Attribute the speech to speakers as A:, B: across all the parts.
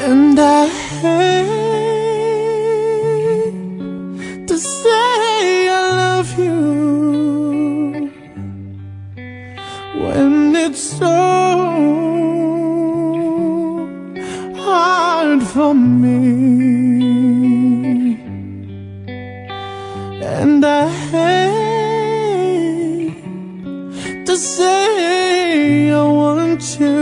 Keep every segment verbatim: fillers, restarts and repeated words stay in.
A: And I hate to say I love you when it's so hard for me. And I hate to say I want you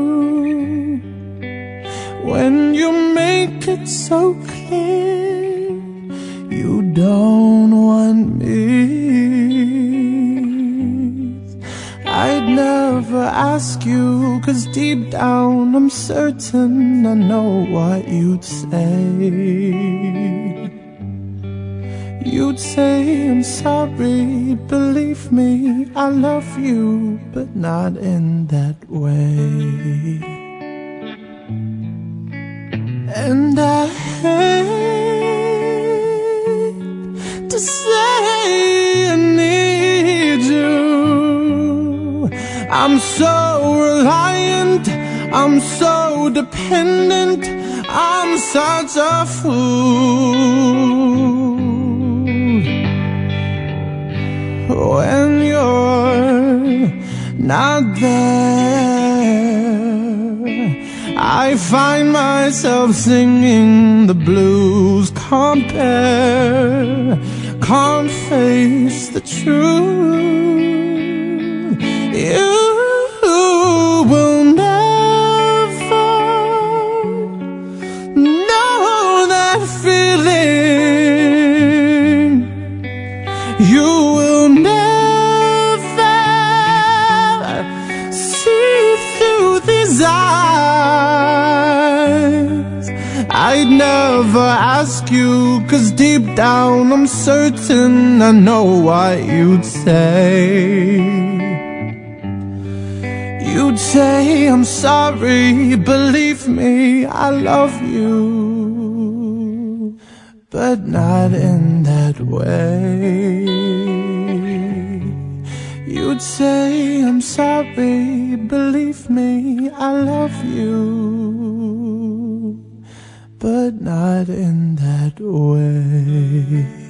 A: when you make it so clear you don't want me. I'd never ask you, 'cause deep down I'm certain I know what you'd say. You'd say, I'm sorry, believe me, I love you, but not in that way. And I hate to say I need you. I'm so reliant, I'm so dependent, I'm such a fool. When you're not there, I find myself singing the blues. Can't bear, can't face the truth. You will never know that feeling. You will never see through these eyes. I'd never ask you, 'cause deep down I'm certain I know what you'd say. You'd say, I'm sorry, believe me, I love you, but not in that way. You'd say, I'm sorry, believe me, I love you, but not in that way.